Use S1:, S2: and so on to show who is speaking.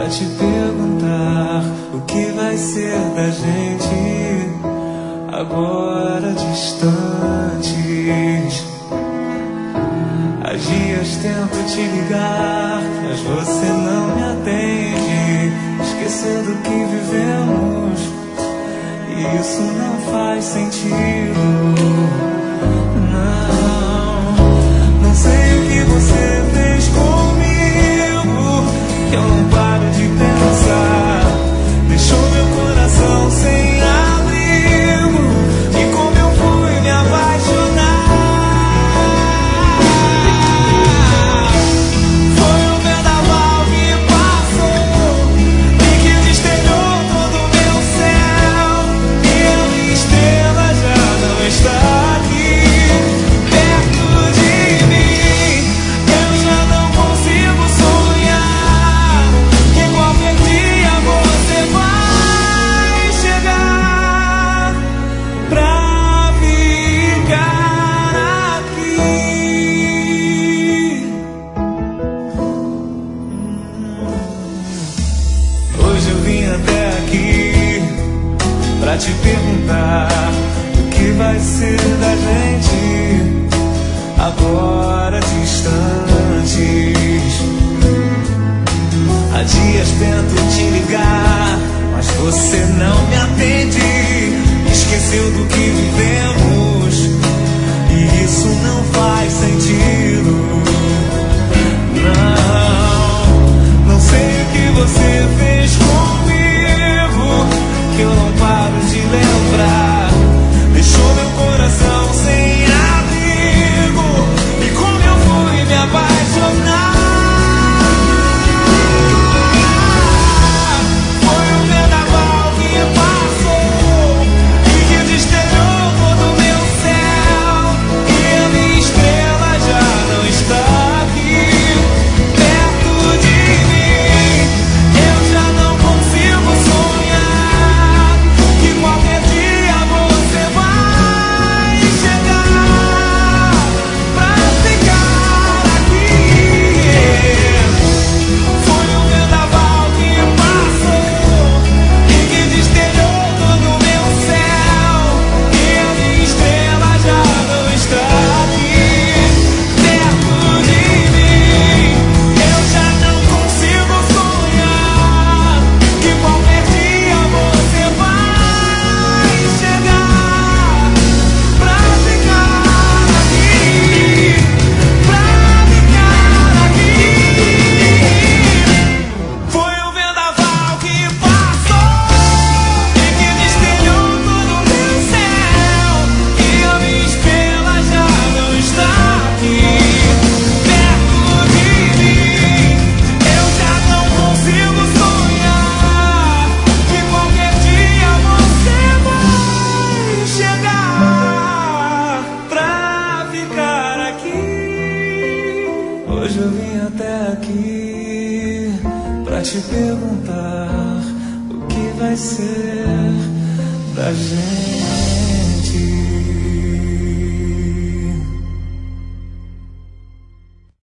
S1: pra te perguntar o que vai ser da gente agora distantes. Há dias tento te ligar, mas você não me atende, esquecendo o que vivemos, e isso não faz sentido. Não sei o que você fez comigo, que eu não paro de pensar. Deixou meu coração sem abrigo, e como eu fui me apaixonar. Foi um vendaval que passou e que desterrou todo o meu céu, e a minha estrela já não está aqui perto de mim. Eu já não consigo sonhar que qualquer dia você vai chegar pra ficar aqui. Hoje eu vim até aqui pra te perguntar o que vai ser da gente agora distantes. Há dias tento te ligar, mas você não me atende, esqueceu do que vivemos, e isso não faz sentido. Não sei o que você fez comigo, que eu não paro de lembrar. Deixou meu coração sem abrigo, e como eu fui me apaixonar. Foi um vendaval que passou e que desterrou todo o meu céu, e a minha estrela já não está aqui perto de mim. Eu já não consigo sonhar que qualquer dia você vai chegar pra ficar aqui. Foi um vendaval que passou e que desterrou todo o meu céu, e a minha estrela já não está aqui perto de mim. Eu já não consigo sonhar que qualquer dia você vai chegar pra ficar aqui, pra ficar aqui. Foi um vendaval que passou e que desterrou todo o meu céu, e a minha estrela já não está aqui perto de mim. Eu já não consigo sonhar que qualquer dia você vai chegar pra ficar aqui. Hoje eu vim até aqui pra te perguntar o que vai ser da gente.